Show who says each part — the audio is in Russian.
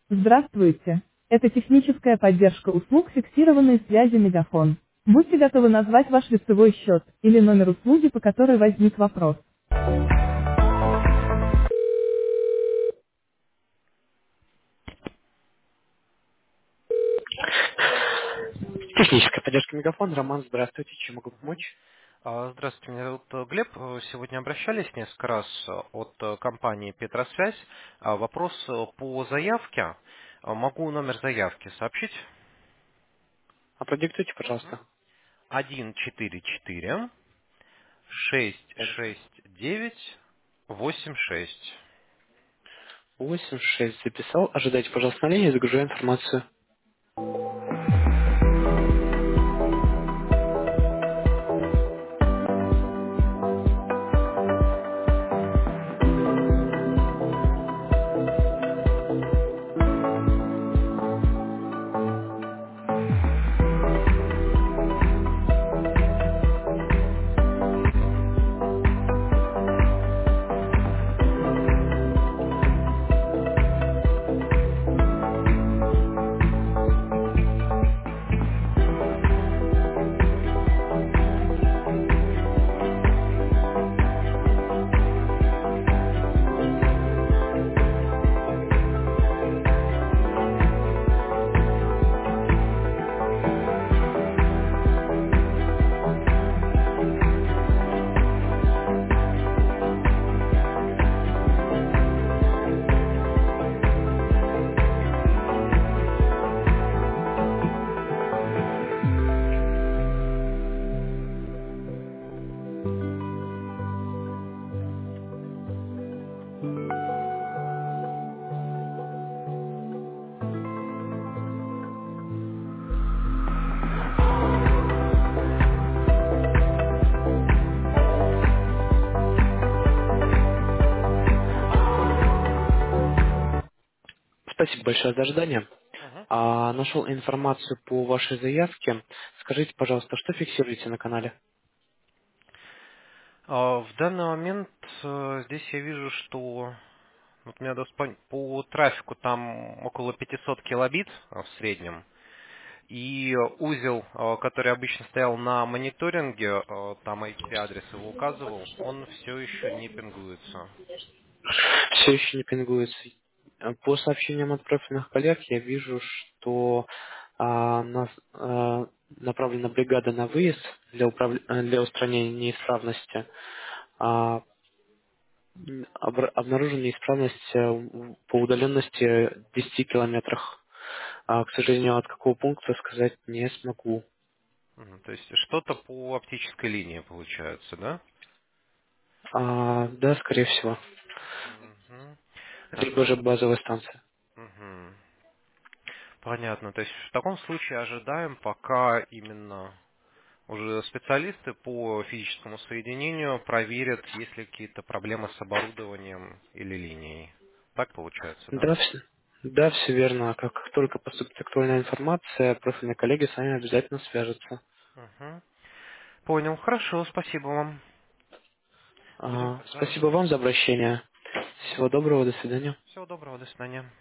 Speaker 1: Здравствуйте. Это техническая поддержка услуг фиксированной связи Мегафон. Будьте готовы назвать ваш лицевой счет или номер услуги, по которой возник вопрос. Техническая поддержка Мегафон. Роман, здравствуйте. Чем могу помочь?
Speaker 2: Здравствуйте, меня зовут Глеб. Сегодня обращались несколько раз от компании «Петросвязь». Вопрос по заявке. Могу номер заявки сообщить.
Speaker 1: А продиктуйте, пожалуйста.
Speaker 2: 144
Speaker 1: Так,
Speaker 2: 669 86.
Speaker 1: 8-6 записал. Ожидайте, пожалуйста, на линии, загружаю информацию. Спасибо большое за ожидание.
Speaker 2: Мгм.
Speaker 1: Нашел информацию по вашей заявке. Скажите, пожалуйста, что фиксируете на канале?
Speaker 2: В данный момент здесь я вижу, что вот у меня по трафику там около 500 килобит в среднем. И узел, который обычно стоял на мониторинге, там IP-адрес его указывал, он все еще не пингуется.
Speaker 1: Все еще не пингуется. По сообщениям от профильных коллег я вижу, что направлена бригада на выезд для устранения неисправности. А, Обнаружена неисправность по удаленности 10 километрах. К сожалению, от какого пункта сказать не смогу.
Speaker 2: То есть что-то по оптической линии получается, да?
Speaker 1: Да, скорее всего.
Speaker 2: Мгм. Так,
Speaker 1: Либо
Speaker 2: ну,
Speaker 1: же базовая станция.
Speaker 2: мгм. Понятно. То есть в таком случае ожидаем, пока именно уже специалисты по физическому соединению проверят, есть ли какие-то проблемы с оборудованием или линией. Так получается, да?
Speaker 1: Да, все верно. Как только поступит актуальная информация, профильные коллеги с вами обязательно свяжутся.
Speaker 2: Мгм. Понял. Хорошо, спасибо вам. Будем тогда
Speaker 1: Спасибо
Speaker 2: ждать.
Speaker 1: вам за обращение.
Speaker 2: Мгм.
Speaker 1: Всего доброго, до свидания.
Speaker 2: Всего доброго, до свидания.